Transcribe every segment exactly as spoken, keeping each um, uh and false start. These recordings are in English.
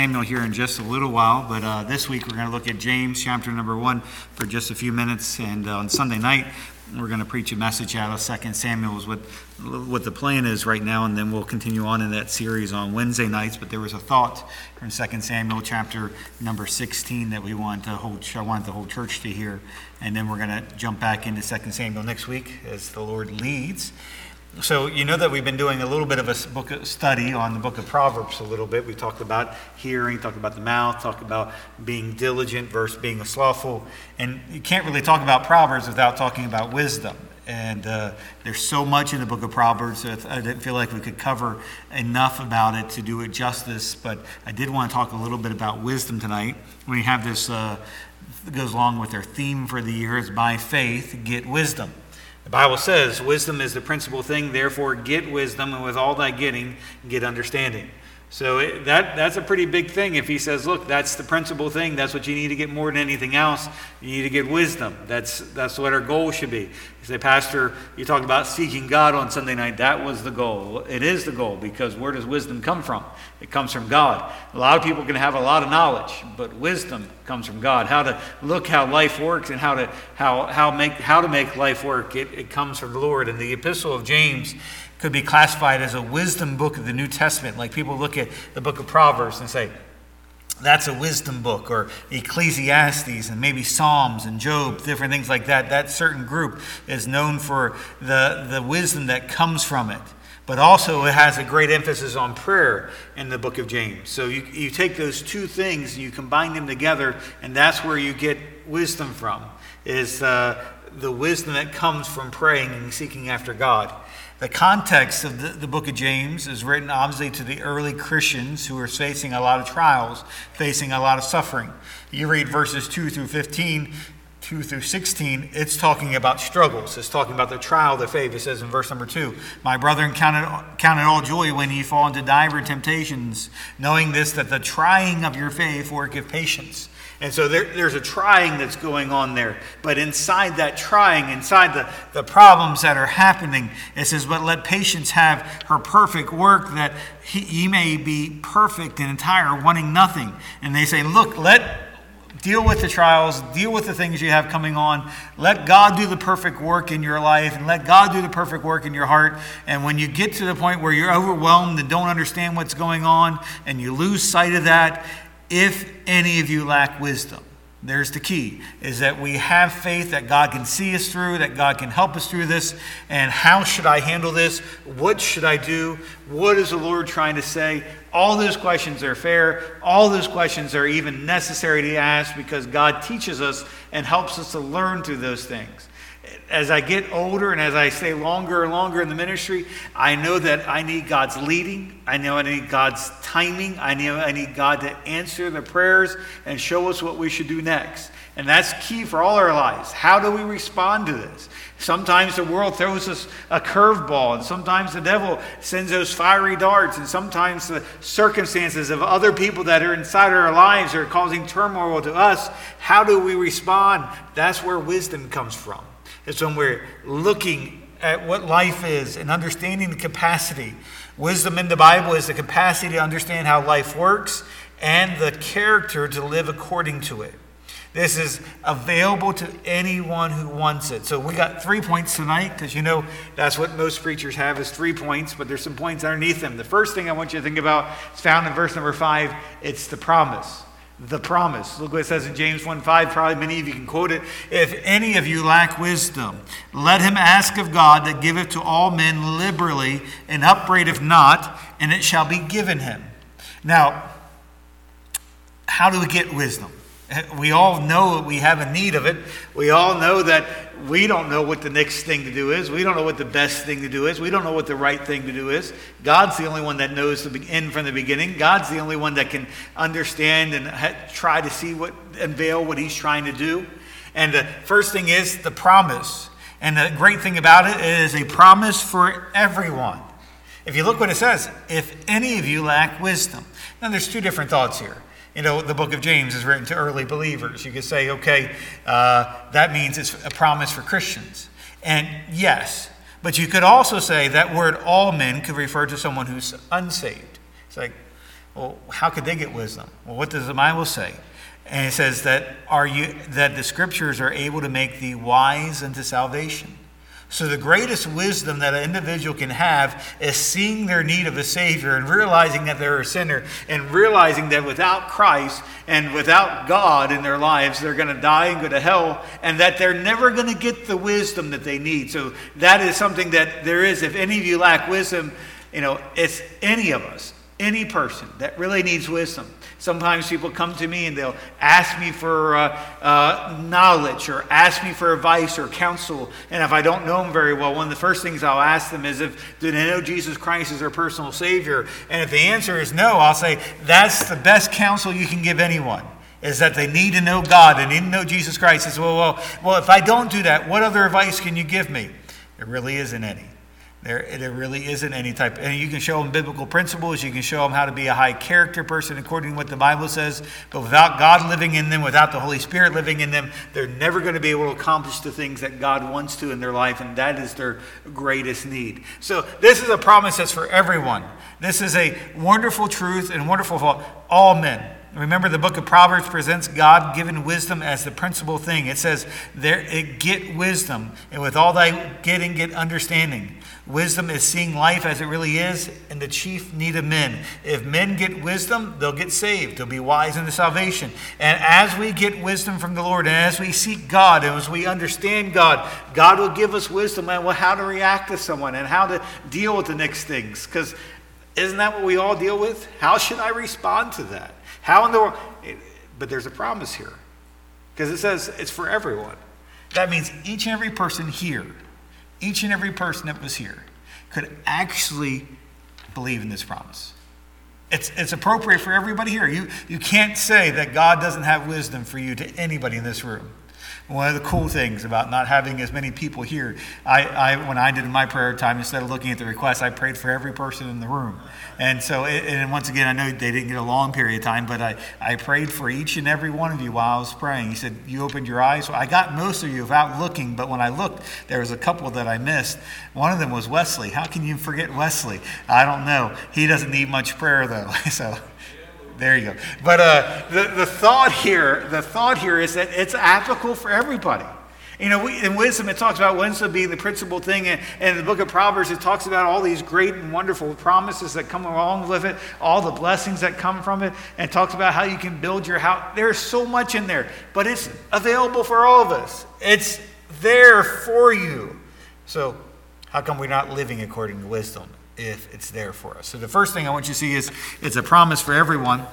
Samuel here in just a little while, but uh, this week we're going to look at James chapter number one for just a few minutes, and uh, on Sunday night we're going to preach a message out of Second Samuel is what, what the plan is right now, and then we'll continue on in that series on Wednesday nights. But there was a thought from Second Samuel chapter number sixteen that we want to hold, I wanted the whole church to hear, and then we're going to jump back into Second Samuel next week as the Lord leads. So you know that we've been doing a little bit of a book study on the book of Proverbs a little bit. We talked about hearing, talked about the mouth, talked about being diligent versus being slothful. And you can't really talk about Proverbs without talking about wisdom. And uh, there's so much in the book of Proverbs that I didn't feel like we could cover enough about it to do it justice. But I did want to talk a little bit about wisdom tonight. We have this, uh, that goes along with our theme for the year, is by faith, get wisdom. The Bible says, wisdom is the principal thing, therefore get wisdom, and with all thy getting, get understanding. So it, that that's a pretty big thing. If he says, look, that's the principal thing, that's what you need to get more than anything else, you need to get wisdom. That's that's what our goal should be. You say, Pastor, you talked about seeking God on Sunday night. That was the goal. It is the goal, because where does wisdom come from? It comes from God. A lot of people can have a lot of knowledge, but wisdom comes from God. How to look how life works and how to how how make how to make life work. It, it comes from the Lord. And the Epistle of James could be classified as a wisdom book of the New Testament. Like people look at the book of Proverbs and say, that's a wisdom book, or Ecclesiastes and maybe Psalms and Job, different things like that. That certain group is known for the, the wisdom that comes from it. But also it has a great emphasis on prayer in the book of James. So you, you take those two things and you combine them together, and that's where you get wisdom from, is uh, the wisdom that comes from praying and seeking after God. The context of the, the book of James is written obviously to the early Christians who are facing a lot of trials, facing a lot of suffering. You read verses two through fifteen, two through sixteen, it's talking about struggles. It's talking about the trial of the faith. It says in verse number two, my brethren, count it, count it all joy when ye fall into divers temptations, knowing this, that the trying of your faith worketh patience. And so there, there's a trying that's going on there. But inside that trying, inside the, the problems that are happening, it says, but let patience have her perfect work, that he, ye may be perfect and entire, wanting nothing. And they say, look, let deal with the trials, deal with the things you have coming on. Let God do the perfect work in your life, and let God do the perfect work in your heart. And when you get to the point where you're overwhelmed and don't understand what's going on, and you lose sight of that, if any of you lack wisdom, there's the key, is that we have faith that God can see us through, that God can help us through this. And how should I handle this? What should I do? What is the Lord trying to say? All those questions are fair. All those questions are even necessary to ask, because God teaches us and helps us to learn through those things. As I get older and as I stay longer and longer in the ministry, I know that I need God's leading. I know I need God's timing. I know I need God to answer the prayers and show us what we should do next. And that's key for all our lives. How do we respond to this? Sometimes the world throws us a curveball, and sometimes the devil sends those fiery darts, and sometimes the circumstances of other people that are inside our lives are causing turmoil to us. How do we respond? That's where wisdom comes from. It's when we're looking at what life is and understanding the capacity. Wisdom in the Bible is the capacity to understand how life works and the character to live according to it. This is available to anyone who wants it. So we got three points tonight, because you know that's what most preachers have, is three points, but there's some points underneath them. The first thing I want you to think about is found in verse number five. It's the promise. The promise. Look what it says in James one five. Probably many of you can quote it. If any of you lack wisdom, let him ask of God, that giveth to all men liberally, and upbraideth not, and it shall be given him. Now, how do we get wisdom? We all know that we have a need of it. We all know that we don't know what the next thing to do is. We don't know what the best thing to do is. We don't know what the right thing to do is. God's the only one that knows the end from the beginning. God's the only one that can understand and ha- try to see what, unveil what he's trying to do. And the first thing is the promise. And the great thing about it is a promise for everyone. If you look what it says, if any of you lack wisdom. Now there's two different thoughts here. You know, the book of James is written to early believers. You could say, okay, uh, that means it's a promise for Christians. And yes, but you could also say that word all men could refer to someone who's unsaved. It's like, Well, how could they get wisdom? Well, what does the Bible say? And it says that are you that the scriptures are able to make thee wise unto salvation. So the greatest wisdom that an individual can have is seeing their need of a Savior and realizing that they're a sinner and realizing that without Christ and without God in their lives, they're going to die and go to hell, and that they're never going to get the wisdom that they need. So that is something that there is. If any of you lack wisdom, you know, it's any of us, any person that really needs wisdom. Sometimes people come to me and they'll ask me for uh, uh, knowledge or ask me for advice or counsel. And if I don't know them very well, one of the first things I'll ask them is if, do they know Jesus Christ as their personal Savior? And if the answer is no, I'll say, that's the best counsel you can give anyone, is that they need to know God, they need to know Jesus Christ. I say, well, well, well, if I don't do that, what other advice can you give me? There really isn't any. There, there really isn't any type. And you can show them biblical principles. You can show them how to be a high character person according to what the Bible says. But without God living in them, without the Holy Spirit living in them, they're never going to be able to accomplish the things that God wants to in their life. And that is their greatest need. So this is a promise that's for everyone. This is a wonderful truth and wonderful for all men. Remember, the book of Proverbs presents God-given wisdom as the principal thing. It says, "There, get wisdom, and with all thy getting, get understanding." Wisdom is seeing life as it really is and the chief need of men. If men get wisdom, they'll get saved. They'll be wise into salvation. And as we get wisdom from the Lord, and as we seek God, and as we understand God, God will give us wisdom on how to react to someone and how to deal with the next things. Because isn't that what we all deal with? How should I respond to that? How in the world? But there's a promise here. Because it says it's for everyone. That means each and every person here, each and every person that was here could actually believe in this promise. It's, it's appropriate for everybody here. You, you can't say that God doesn't have wisdom for you to anybody in this room. One of the cool things about not having as many people here, I, I when I did my prayer time, instead of looking at the requests, I prayed for every person in the room. And so, and once again, I know they didn't get a long period of time, but I, I prayed for each and every one of you while I was praying. He said, you opened your eyes. Well, I got most of you without looking, but when I looked, there was a couple that I missed. One of them was Wesley. How can you forget Wesley? I don't know. He doesn't need much prayer, though. So there you go. But uh, the, the thought here, the thought here is that it's applicable for everybody. You know, we, in wisdom, it talks about wisdom being the principal thing. And, and in the book of Proverbs, it talks about all these great and wonderful promises that come along with it, all the blessings that come from it, and it talks about how you can build your house. There's so much in there, but it's available for all of us. It's there for you. So how come we're not living according to wisdom if it's there for us? So the first thing I want you to see is it's a promise for everyone.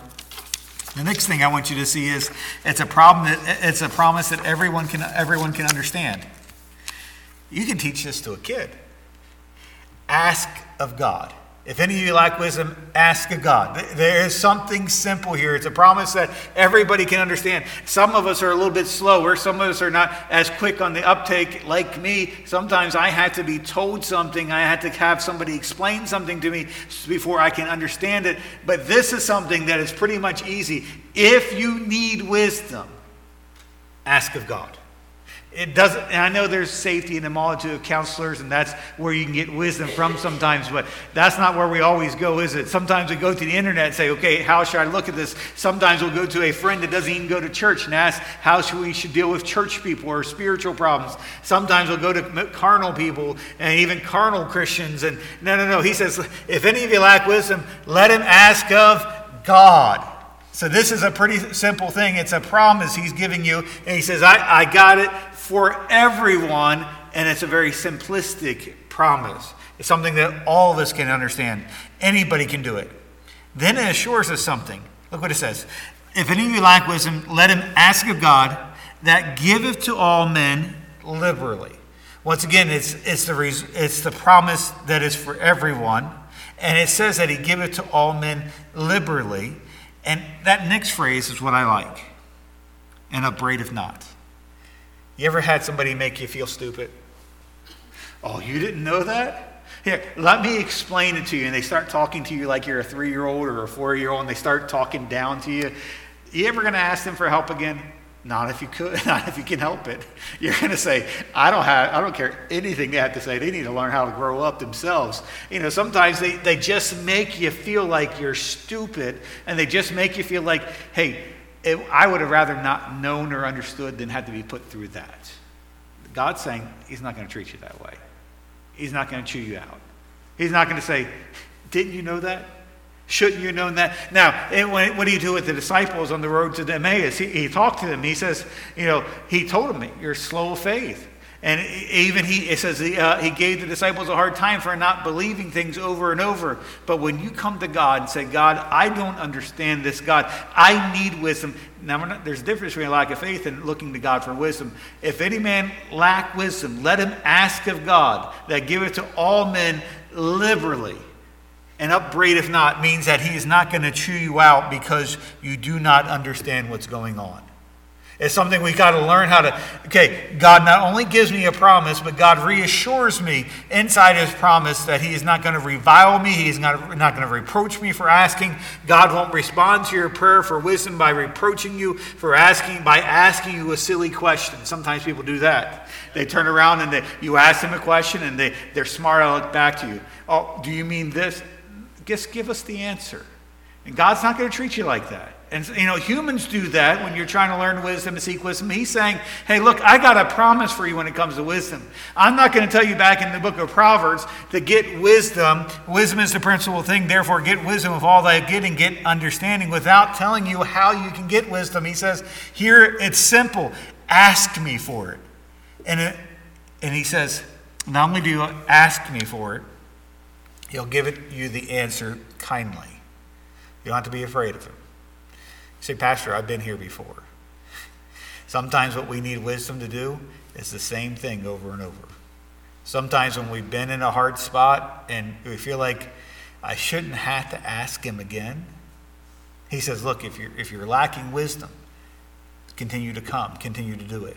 The next thing I want you to see is it's a problem that it's a promise that everyone can everyone can understand. You can teach this to a kid. Ask of God. If any of you lack wisdom, ask of God. There is something simple here. It's a promise that everybody can understand. Some of us are a little bit slower. Some of us are not as quick on the uptake like me. Sometimes I had to be told something. I had to have somebody explain something to me before I can understand it. But this is something that is pretty much easy. If you need wisdom, ask of God. It doesn't, and I know there's safety in the multitude of counselors, and that's where you can get wisdom from sometimes, but that's not where we always go, is it? Sometimes we go to the internet and say, okay, how should I look at this? Sometimes we'll go to a friend that doesn't even go to church and ask how should we should deal with church people or spiritual problems. Sometimes we'll go to carnal people and even carnal Christians, and no, no, no. He says, if any of you lack wisdom, let him ask of God. So this is a pretty simple thing. It's a promise he's giving you, and he says, I, I got it for everyone, and it's a very simplistic promise. It's something that all of us can understand. Anybody can do it. Then it assures us something. Look what it says. If any of you lack wisdom, let him ask of God that giveth to all men liberally. Once again, it's, it's, the, it's the promise that is for everyone, and it says that he giveth to all men liberally. And that next phrase is what I like. And upbraideth not. You ever had somebody make you feel stupid? Oh, you didn't know that? Here, let me explain it to you. And they start talking to you like you're a three-year-old or a four-year-old, and they start talking down to you. You ever going to ask them for help again? Not if you could, not if you can help it. You're going to say, I don't have, I don't care anything they have to say. They need to learn how to grow up themselves. You know, sometimes they, they just make you feel like you're stupid, and they just make you feel like, hey, it, I would have rather not known or understood than had to be put through that. God's saying he's not going to treat you that way. He's not going to chew you out. He's not going to say, didn't you know that? Shouldn't you have known that? Now, it, when, what do you do with the disciples on the road to Emmaus? He, he talked to them. He says, you know, he told them, you're slow of faith. And even he, it says he, uh, he gave the disciples a hard time for not believing things over and over. But when you come to God and say, God, I don't understand this. God, I need wisdom. Now, we're not, there's a difference between a lack of faith and looking to God for wisdom. If any man lack wisdom, let him ask of God that giveth to all men liberally. And upbraideth not means that he is not going to chew you out because you do not understand what's going on. It's something we got to learn how to, okay, God not only gives me a promise, but God reassures me inside his promise that he is not going to revile me. He's not, not going to reproach me for asking. God won't respond to your prayer for wisdom by reproaching you for asking, by asking you a silly question. Sometimes people do that. They turn around and they, you ask them a question and they, they're smart aleck back to you. Oh, do you mean this? Just give us the answer. And God's not going to treat you like that. And, you know, humans do that when you're trying to learn wisdom and seek wisdom. He's saying, hey, look, I got a promise for you when it comes to wisdom. I'm not going to tell you back in the book of Proverbs to get wisdom. Wisdom is the principal thing. Therefore, get wisdom of all that get and get understanding without telling you how you can get wisdom. He says, here, it's simple. Ask me for it. And, it, and he says, not only do you ask me for it, he'll give it you the answer kindly. You don't have to be afraid of him. You say, Pastor, I've been here before. Sometimes what we need wisdom to do is the same thing over and over. Sometimes when we've been in a hard spot and we feel like I shouldn't have to ask him again, he says, look, if you're, if you're lacking wisdom, continue to come, continue to do it.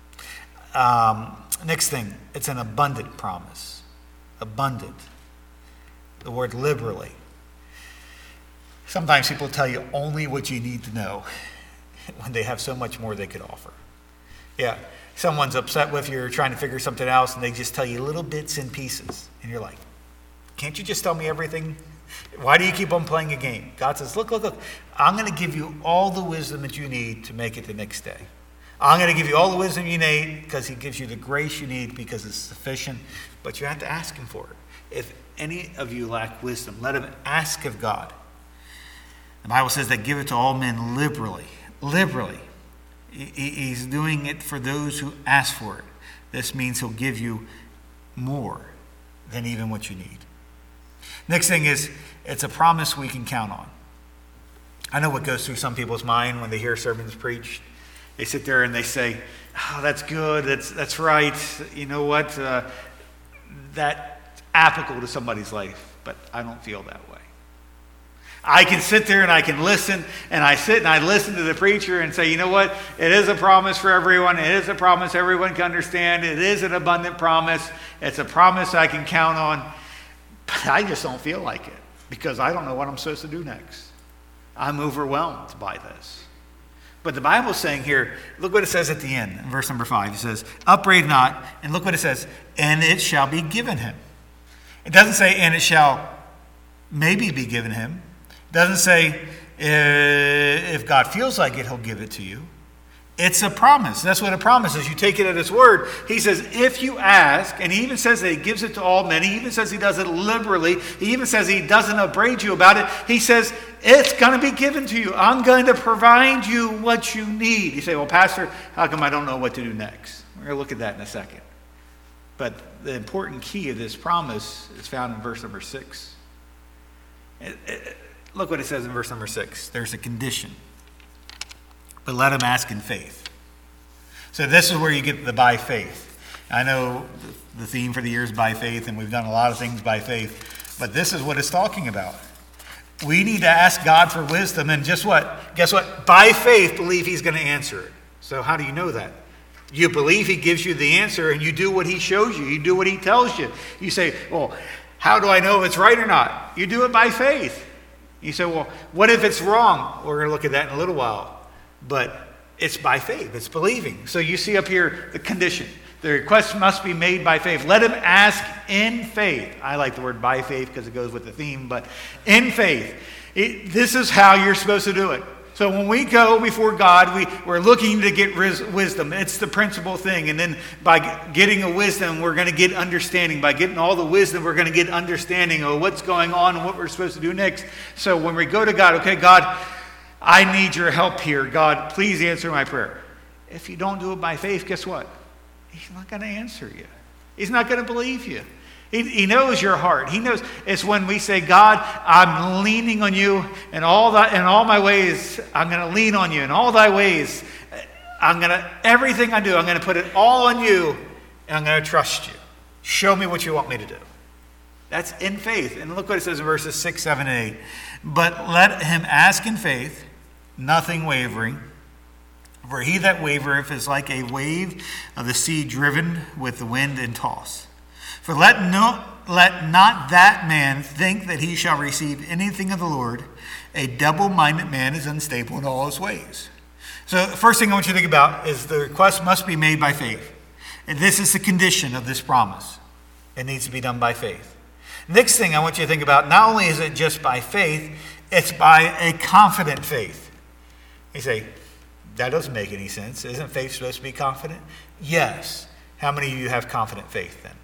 Um, next thing, it's an abundant promise. Abundant. The word liberally. Sometimes people tell you only what you need to know when they have so much more they could offer. Yeah, someone's upset with you or trying to figure something else and they just tell you little bits and pieces. And you're like, can't you just tell me everything? Why do you keep on playing a game? God says, look, look, look. I'm going to give you all the wisdom that you need to make it the next day. I'm going to give you all the wisdom you need because he gives you the grace you need because it's sufficient. But you have to ask him for it. If any of you lack wisdom, let him ask of God. The Bible says that give it to all men liberally. Liberally. He's doing it for those who ask for it. This means he'll give you more than even what you need. Next thing is, it's a promise we can count on. I know what goes through some people's mind when they hear sermons preached. They sit there and they say, oh, that's good, that's that's right. You know what? Uh, that's applicable to somebody's life, but I don't feel that way. I can sit there and I can listen, and I sit and I listen to the preacher and say, you know what? It is a promise for everyone. It is a promise everyone can understand. It is an abundant promise. It's a promise I can count on. But I just don't feel like it because I don't know what I'm supposed to do next. I'm overwhelmed by this. But the Bible's saying here, look what it says at the end, in verse number five. It says, upbraid not, and look what it says, and it shall be given him. It doesn't say, and it shall maybe be given him. It doesn't say, if God feels like it, he'll give it to you. It's a promise. That's what a promise is. You take it at his word. He says, if you ask, and he even says that he gives it to all men. He even says he does it liberally. He even says he doesn't upbraid you about it. He says, it's going to be given to you. I'm going to provide you what you need. You say, well, Pastor, how come I don't know what to do next? We're going to look at that in a second. But the important key of this promise is found in verse number six. It, it, look what it says in verse number six. There's a condition. But let him ask in faith. So this is where you get the by faith. I know the theme for the year is by faith, and we've done a lot of things by faith. But this is what it's talking about. We need to ask God for wisdom, and just what? Guess what? By faith, believe he's going to answer it. So how do you know that? You believe he gives you the answer, and you do what he shows you. You do what he tells you. You say, well, how do I know if it's right or not? You do it by faith. You say, well, what if it's wrong? We're going to look at that in a little while. But it's by faith. It's believing. So you see up here the condition. The request must be made by faith. Let him ask in faith. I like the word by faith because it goes with the theme, but in faith. It, this is how you're supposed to do it. So when we go before God, we, we're looking to get ris- wisdom. It's the principal thing. And then by getting a wisdom, we're going to get understanding. By getting all the wisdom, we're going to get understanding of what's going on and what we're supposed to do next. So when we go to God, okay, God, I need your help here. God, please answer my prayer. If you don't do it by faith, guess what? He's not going to answer you. He's not going to believe you. He, he knows your heart. He knows. It's when we say, God, I'm leaning on you in all that, in all my ways. I'm going to lean on you in all thy ways. I'm going to, everything I do, I'm going to put it all on you, and I'm going to trust you. Show me what you want me to do. That's in faith. And look what it says in verses six, seven, and eight. But let him ask in faith, nothing wavering. For he that wavereth is like a wave of the sea driven with the wind and tossed. For let, no, let not that man think that he shall receive anything of the Lord. A double-minded man is unstable in all his ways. So the first thing I want you to think about is the request must be made by faith. And this is the condition of this promise. It needs to be done by faith. Next thing I want you to think about, not only is it just by faith, it's by a confident faith. You say, that doesn't make any sense. Isn't faith supposed to be confident? Yes. How many of you have confident faith then?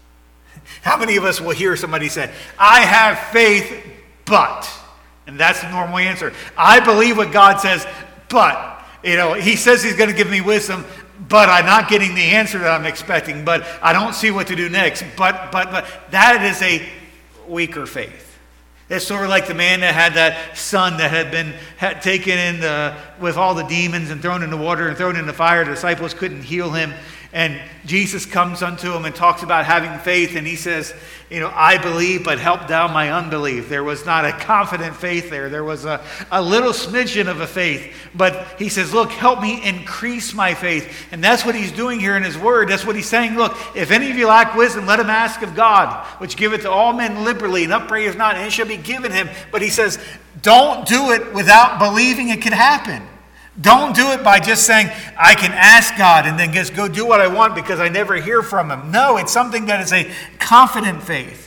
How many of us will hear somebody say, I have faith, but, and that's the normal answer. I believe what God says, but, you know, he says he's going to give me wisdom, but I'm not getting the answer that I'm expecting, but I don't see what to do next. But, but, but, that is a weaker faith. It's sort of like the man that had that son that had been had taken in the, with all the demons and thrown in the water and thrown in the fire. The disciples couldn't heal him. And Jesus comes unto him and talks about having faith. And he says, you know, I believe, but help down my unbelief. There was not a confident faith there. There was a, a little smidgen of a faith. But he says, look, help me increase my faith. And that's what he's doing here in his word. That's what he's saying. Look, if any of you lack wisdom, let him ask of God, which giveth to all men liberally, and upbraideth not, and it shall be given him. But he says, don't do it without believing it can happen. Don't do it by just saying, I can ask God and then just go do what I want because I never hear from him. No, it's something that is a confident faith.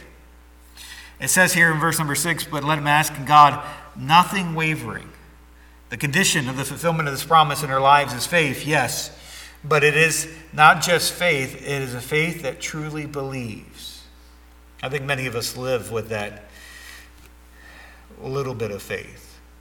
It says here in verse number six, but let him ask God, nothing wavering. The condition of the fulfillment of this promise in our lives is faith, yes. But it is not just faith, it is a faith that truly believes. I think many of us live with that little bit of faith.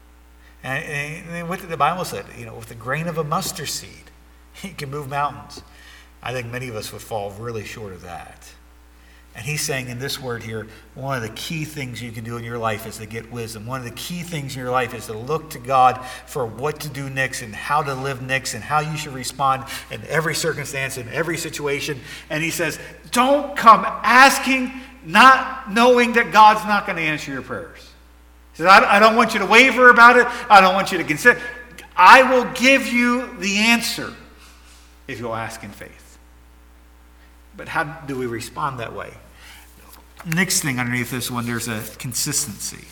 And, and what did the Bible say? You know, with the grain of a mustard seed, he can move mountains. I think many of us would fall really short of that. And he's saying in this word here, one of the key things you can do in your life is to get wisdom. One of the key things in your life is to look to God for what to do next and how to live next and how you should respond in every circumstance, in every situation. And he says, don't come asking, not knowing that God's not going to answer your prayers. He says, I don't want you to waver about it. I don't want you to consider. I will give you the answer if you'll ask in faith. But how do we respond that way? Next thing underneath this one, there's a consistency.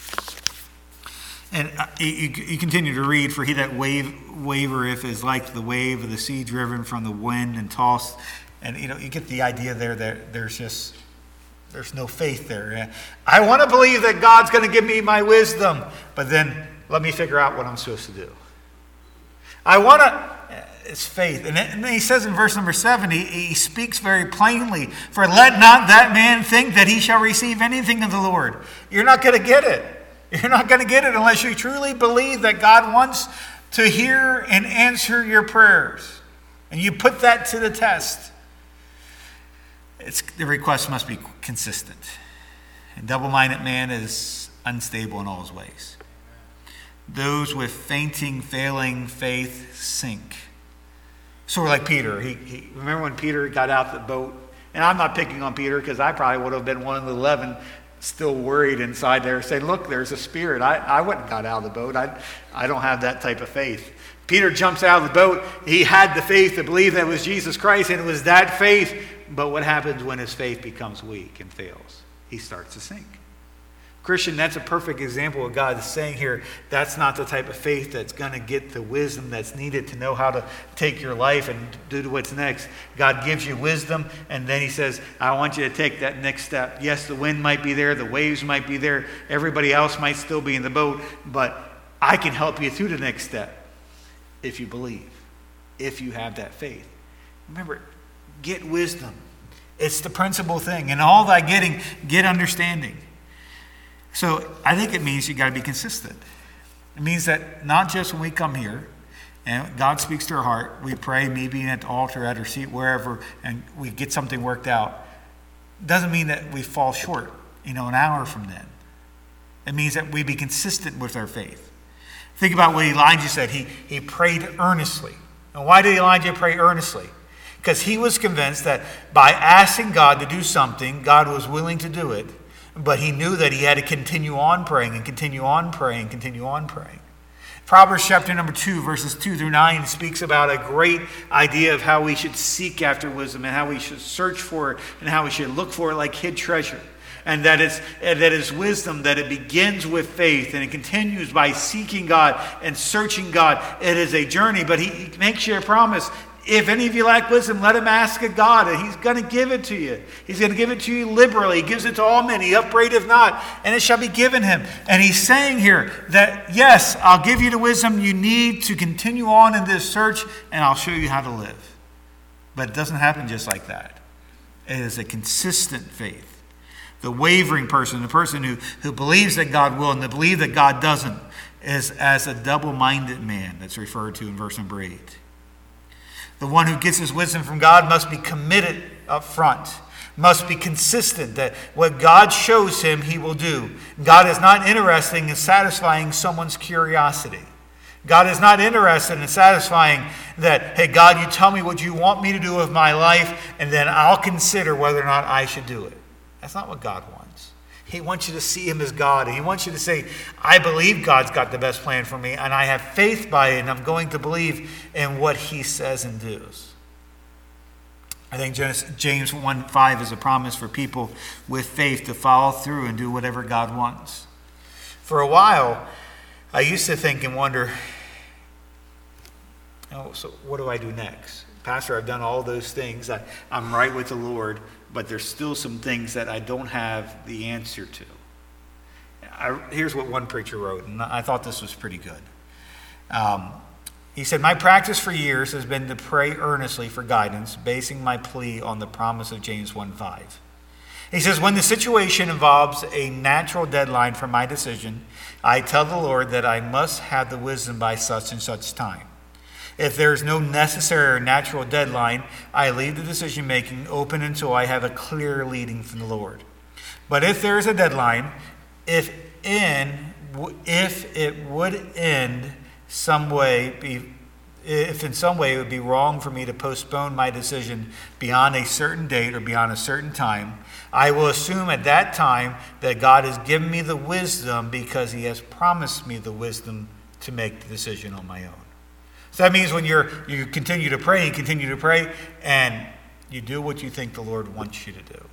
And you, you continue to read, for he that wave, wavereth is like the wave of the sea driven from the wind and tossed. And you know, you get the idea there that there's just... There's no faith there. I want to believe that God's going to give me my wisdom, but then let me figure out what I'm supposed to do. I want to, it's faith. And then he says in verse number seven, he, he speaks very plainly, for let not that man think that he shall receive anything of the Lord. You're not going to get it. You're not going to get it unless you truly believe that God wants to hear and answer your prayers. And you put that to the test. It's, the request must be consistent. A double-minded man is unstable in all his ways. Those with fainting, failing faith sink. Sort of like Peter. He, he, remember when Peter got out the boat? And I'm not picking on Peter because I probably would have been one of the eleven still worried inside there saying, look, there's a spirit. I, I wouldn't have got out of the boat. I, I don't have that type of faith. Peter jumps out of the boat. He had the faith to believe that it was Jesus Christ, and it was that faith. But what happens when his faith becomes weak and fails? He starts to sink. Christian, that's a perfect example of God saying here, that's not the type of faith that's going to get the wisdom that's needed to know how to take your life and do what's next. God gives you wisdom, and then he says, I want you to take that next step. Yes, the wind might be there, the waves might be there, everybody else might still be in the boat, but I can help you through the next step if you believe, if you have that faith. Remember, get wisdom. It's the principal thing. And all thy getting, get understanding. So I think it means you got to be consistent. It means that not just when we come here and God speaks to our heart, we pray, maybe at the altar, at our seat, wherever, and we get something worked out. Doesn't mean that we fall short, you know, an hour from then. It means that we be consistent with our faith. Think about what Elijah said. He, he prayed earnestly. And why did Elijah pray earnestly? Because he was convinced that by asking God to do something, God was willing to do it. But he knew that he had to continue on praying and continue on praying and continue on praying. Proverbs chapter number two, verses two through nine speaks about a great idea of how we should seek after wisdom and how we should search for it and how we should look for it like hid treasure. And that it's, that it's wisdom, that it begins with faith and it continues by seeking God and searching God. It is a journey, but he, he makes you a promise. If any of you lack wisdom, let him ask of God, and he's going to give it to you. He's going to give it to you liberally. He gives it to all men. He upbraideth not, and it shall be given him. And he's saying here that, yes, I'll give you the wisdom you need to continue on in this search, and I'll show you how to live. But it doesn't happen just like that. It is a consistent faith. The wavering person, the person who, who believes that God will and to believe that God doesn't, is as a double-minded man that's referred to in verse number eight. The one who gets his wisdom from God must be committed up front, must be consistent that what God shows him, he will do. God is not interested in satisfying someone's curiosity. God is not interested in satisfying that, hey, God, you tell me what you want me to do with my life, and then I'll consider whether or not I should do it. That's not what God wants. He wants you to see him as God. And he wants you to say, I believe God's got the best plan for me, and I have faith by it, and I'm going to believe in what he says and does. I think James one five is a promise for people with faith to follow through and do whatever God wants. For a while, I used to think and wonder, oh, so what do I do next? Pastor, I've done all those things. I, I'm right with the Lord, but there's still some things that I don't have the answer to. I, here's what one preacher wrote, and I thought this was pretty good. Um, he said, my practice for years has been to pray earnestly for guidance, basing my plea on the promise of James one five. He says, when the situation involves a natural deadline for my decision, I tell the Lord that I must have the wisdom by such and such time. If there is no necessary or natural deadline, I leave the decision-making open until I have a clear leading from the Lord. But if there is a deadline, if in if it would end some way be if in some way it would be wrong for me to postpone my decision beyond a certain date or beyond a certain time, I will assume at that time that God has given me the wisdom because he has promised me the wisdom to make the decision on my own. So that means when you're you continue to pray, you continue to pray, and you do what you think the Lord wants you to do.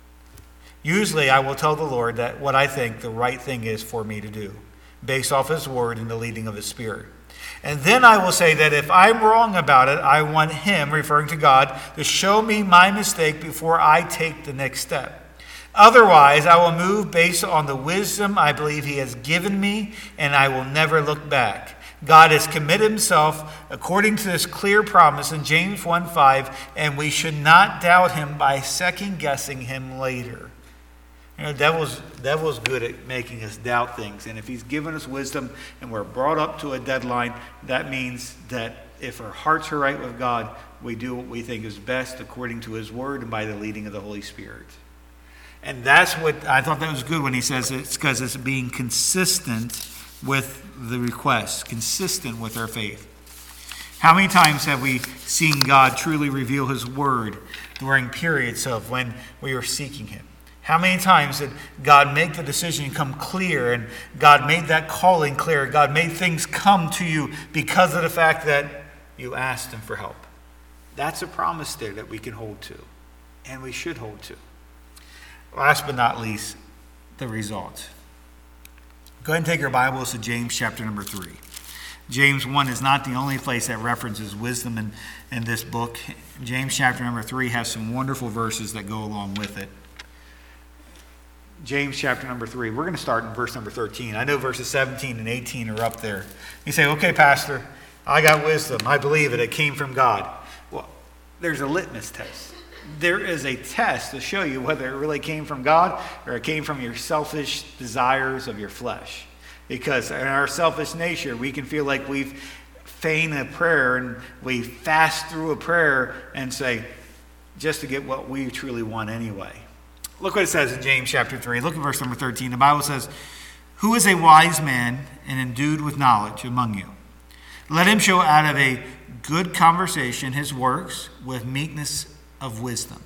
Usually I will tell the Lord that what I think the right thing is for me to do, based off his word and the leading of his Spirit. And then I will say that if I'm wrong about it, I want him, referring to God, to show me my mistake before I take the next step. Otherwise, I will move based on the wisdom I believe he has given me, and I will never look back. God has committed himself according to this clear promise in James one five, and we should not doubt him by second-guessing him later. You know, devil's, devil's good at making us doubt things. And if he's given us wisdom and we're brought up to a deadline, that means that if our hearts are right with God, we do what we think is best according to his word and by the leading of the Holy Spirit. And that's what, I thought that was good when he says it's because it's being consistent with the request, consistent with our faith. How many times have we seen God truly reveal his word during periods of when we were seeking him? How many times did God make the decision come clear, and God made that calling clear? God made things come to you because of the fact that you asked him for help. That's a promise there that we can hold to, and we should hold to. Last but not least, the result. Go ahead and take your Bibles to James chapter number three. James one is not the only place that references wisdom in, in this book. James chapter number three has some wonderful verses that go along with it. James chapter number three, we're going to start in verse number thirteen. I know verses seventeen and eighteen are up there. You say, okay, Pastor, I got wisdom. I believe it. It came from God. Well, there's a litmus test. There is a test to show you whether it really came from God or it came from your selfish desires of your flesh. Because in our selfish nature, we can feel like we've feigned a prayer and we fast through a prayer and say, just to get what we truly want anyway. Look what it says in James chapter three. Look at verse number thirteen. The Bible says, "Who is a wise man and endued with knowledge among you? Let him show out of a good conversation his works with meekness of wisdom."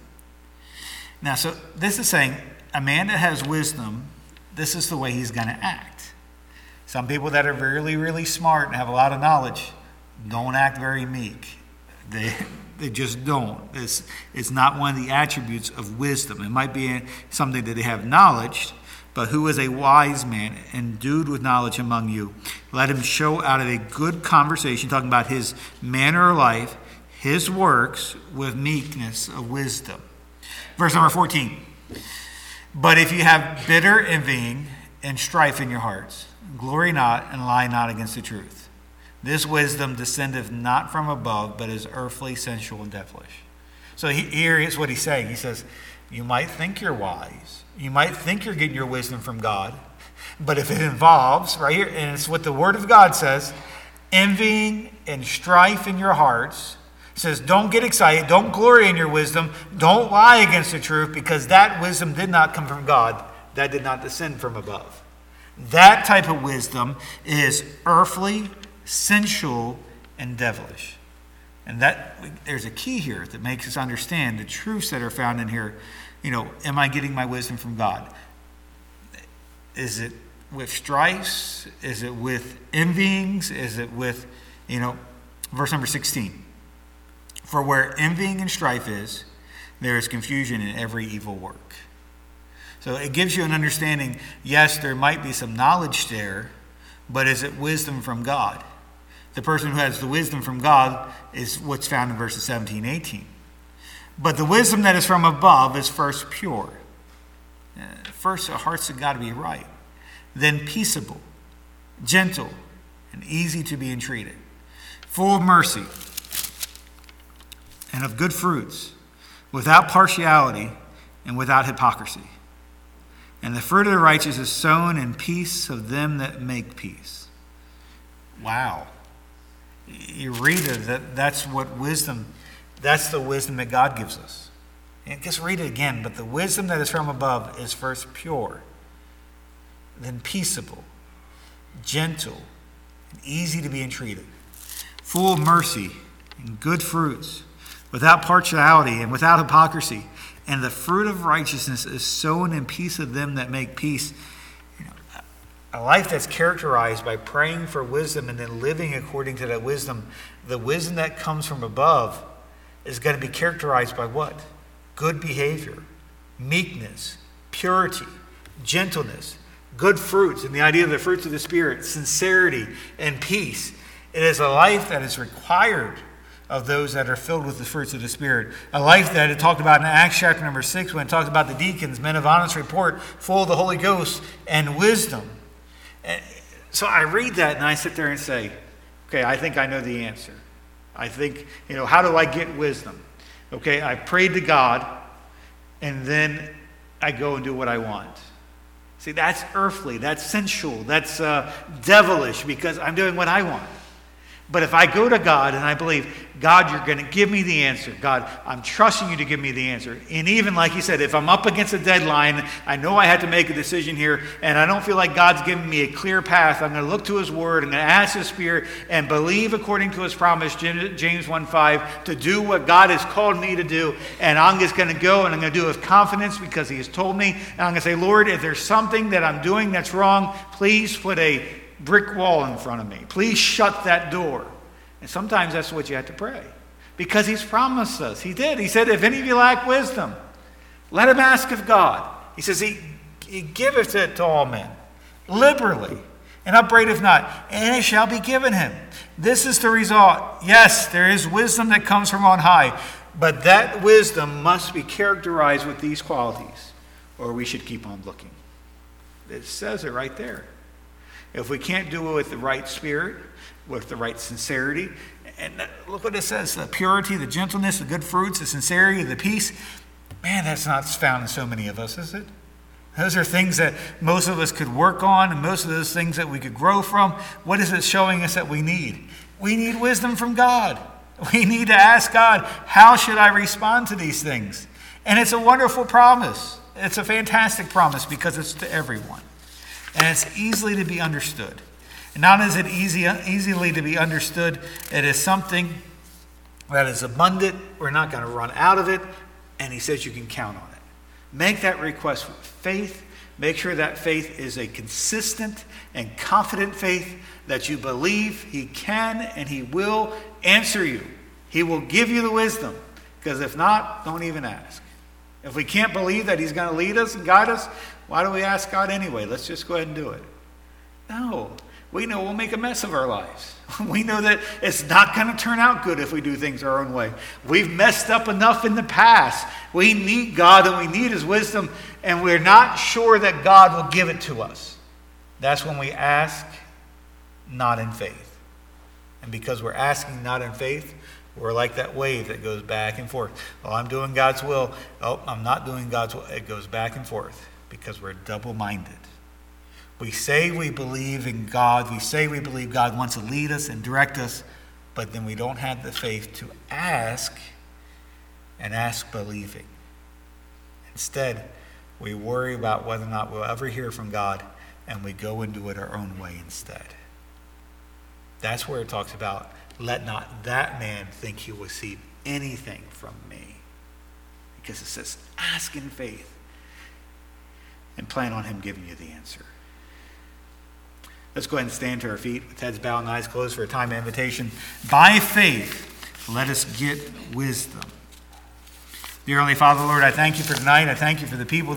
Now, so this is saying a man that has wisdom, this is the way he's going to act. Some people that are really, really smart and have a lot of knowledge don't act very meek. They they just don't. It's, it's not one of the attributes of wisdom. It might be something that they have knowledge, but who is a wise man, endued with knowledge among you? Let him show out of a good conversation, talking about his manner of life, his works, with meekness of wisdom. Verse number fourteen. "But if you have bitter envying and strife in your hearts, glory not and lie not against the truth. This wisdom descendeth not from above, but is earthly, sensual, and devilish." So he, here is what he's saying. He says, you might think you're wise. You might think you're getting your wisdom from God. But if it involves, right here, and it's what the Word of God says, envying and strife in your hearts, it says, don't get excited. Don't glory in your wisdom. Don't lie against the truth, because that wisdom did not come from God. That did not descend from above. That type of wisdom is earthly, sensual, and devilish. And that there's a key here that makes us understand the truths that are found in here. You know, am I getting my wisdom from God? Is it with strifes? Is it with envyings? Is it with, you know, verse number sixteen. "For where envying and strife is, there is confusion in every evil work." So it gives you an understanding, yes, there might be some knowledge there, but is it wisdom from God? The person who has the wisdom from God is what's found in verses seventeen, eighteen. "But the wisdom that is from above is first pure." Uh, first, the hearts have got to be right. "Then peaceable, gentle, and easy to be entreated, full of mercy and of good fruits, without partiality and without hypocrisy. And the fruit of the righteous is sown in peace of them that make peace." Wow. You read it, that, that's what wisdom, that's the wisdom that God gives us. And just read it again. "But the wisdom that is from above is first pure, then peaceable, gentle, and easy to be entreated, full of mercy and good fruits, without partiality and without hypocrisy. And the fruit of righteousness is sown in peace of them that make peace." You know, a life that's characterized by praying for wisdom and then living according to that wisdom, the wisdom that comes from above is going to be characterized by what? Good behavior, meekness, purity, gentleness, good fruits, and the idea of the fruits of the Spirit, sincerity and peace. It is a life that is required of those that are filled with the fruits of the Spirit. A life that it talked about in Acts chapter number six, when it talks about the deacons, men of honest report, full of the Holy Ghost and wisdom. And so I read that and I sit there and say, okay, I think I know the answer. I think, you know, how do I get wisdom? Okay, I prayed to God and then I go and do what I want. See, that's earthly, that's sensual, that's uh, devilish, because I'm doing what I want. But if I go to God and I believe, God, you're going to give me the answer. God, I'm trusting you to give me the answer. And even like you said, if I'm up against a deadline, I know I had to make a decision here, and I don't feel like God's giving me a clear path, I'm going to look to his word, I'm going to ask his Spirit, and believe according to his promise, James one five, to do what God has called me to do. And I'm just going to go, and I'm going to do it with confidence because he has told me. And I'm going to say, Lord, if there's something that I'm doing that's wrong, please put a brick wall in front of me. Please shut that door. And sometimes that's what you have to pray. Because he's promised us. He did. He said, if any of you lack wisdom, let him ask of God. He says, he, he giveth it to all men, liberally. and upbraideth not, and it shall be given him. This is the result. Yes, there is wisdom that comes from on high, but that wisdom must be characterized with these qualities, or we should keep on looking. It says it right there. If we can't do it with the right spirit, with the right sincerity, and look what it says, the purity, the gentleness, the good fruits, the sincerity, the peace, man, that's not found in so many of us, is it? Those are things that most of us could work on, and most of those things that we could grow from. What is it showing us that we need? We need wisdom from God. We need to ask God, how should I respond to these things? And it's a wonderful promise. It's a fantastic promise because it's to everyone. And it's easily to be understood. And not is it easy, easily to be understood, it is something that is abundant. We're not going to run out of it. And he says you can count on it. Make that request with faith. Make sure that faith is a consistent and confident faith that you believe he can and he will answer you. He will give you the wisdom. Because if not, don't even ask. If we can't believe that he's going to lead us and guide us, why do we ask God anyway? Let's just go ahead and do it. No. We know we'll make a mess of our lives. We know that it's not going to turn out good if we do things our own way. We've messed up enough in the past. We need God and we need his wisdom, and we're not sure that God will give it to us. That's when we ask not in faith. And because we're asking not in faith, we're like that wave that goes back and forth. Oh, I'm doing God's will. Oh, I'm not doing God's will. It goes back and forth because we're double-minded. We say we believe in God. We say we believe God wants to lead us and direct us, but then we don't have the faith to ask and ask believing. Instead, we worry about whether or not we'll ever hear from God, and we go and do it our own way instead. That's where it talks about, let not that man think he will receive anything from me. Because it says, ask in faith and plan on him giving you the answer. Let's go ahead and stand to our feet with heads bowed and eyes closed for a time of invitation. By faith, let us get wisdom. Dear Heavenly Father, Lord, I thank you for tonight. I thank you for the people that